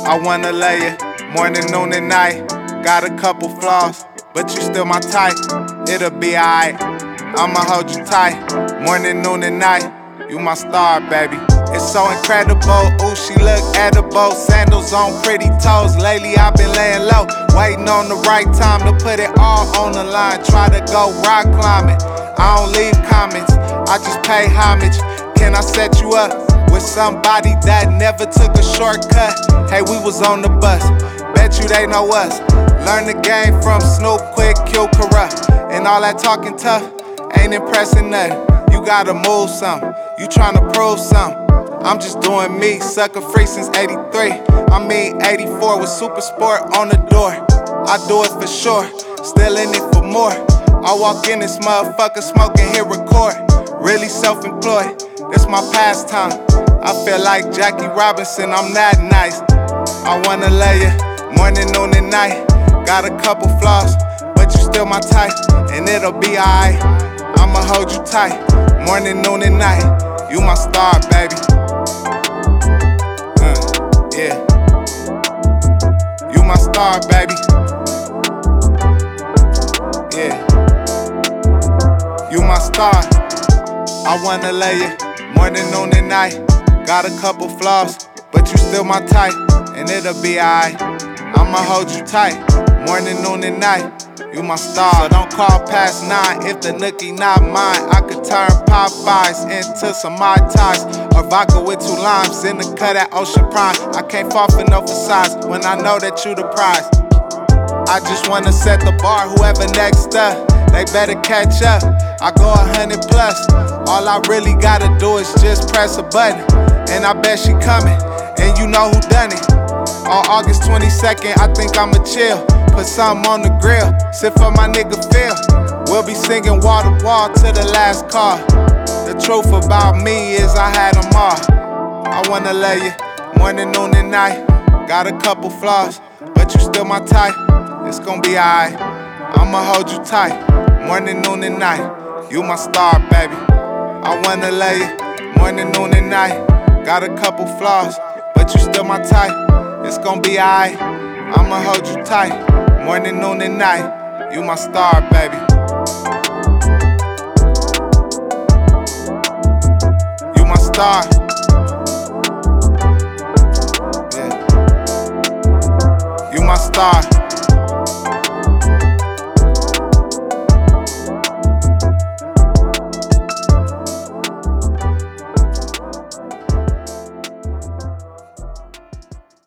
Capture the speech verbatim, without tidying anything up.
I wanna lay you morning, noon, and night. Got a couple flaws, but you still my type. It'll be alright, I'ma hold you tight. Morning, noon, and night, you my star, baby. It's so incredible, ooh, she look edible. Sandals on pretty toes, lately I've been laying low. Waiting on the right time to put it all on the line. Try to go rock climbing, I don't leave comments, I just pay homage. Can I set you up with somebody that never took a shortcut? Hey, we was on the bus, bet you they know us. Learn the game from Snoop, quick, kill corrupt. And all that talking tough ain't impressing nothing. You gotta move something, you tryna prove something. I'm just doing me, sucker free since eighty-three. I mean eighty-four with Super Sport on the door. I do it for sure, still in it for more. I walk in this motherfucker smoking, hit record. Really self-employed, this my pastime. I feel like Jackie Robinson, I'm that nice. I wanna lay you morning, noon, and night. Got a couple flaws, but you still my type. And it'll be alright, I'ma hold you tight. Morning, noon, and night, you my star, baby. Uh, yeah. You my star, baby. Yeah. You my star. I wanna lay you morning, noon, and night. Got a couple flaws, but you still my type. And it'll be alright, I'ma hold you tight. Morning, noon, and night, you my star. So don't call past nine if the nookie not mine. I could turn Popeyes into some Mai Tais, or vodka with two limes in the cut at Ocean Prime. I can't fall for no facades when I know that you the prize. I just wanna set the bar, whoever next up, they better catch up. I go a hundred plus, all I really gotta do is just press a button. And I bet she coming, and you know who done it. On August twenty-second, I think I'ma chill. Put something on the grill, sit for my nigga Phil. We'll be singing wall to wall to the last call. The truth about me is I had them all. I wanna lay you morning, noon, and night. Got a couple flaws, but you still my type. It's gon' be alright, I'ma hold you tight. Morning, noon, and night, you my star, baby. I wanna lay you morning, noon, and night. Got a couple flaws, but you still my type. It's gon' be alright, I'ma hold you tight. Morning, noon, and night, you my star, baby. You my star. Yeah. You my star.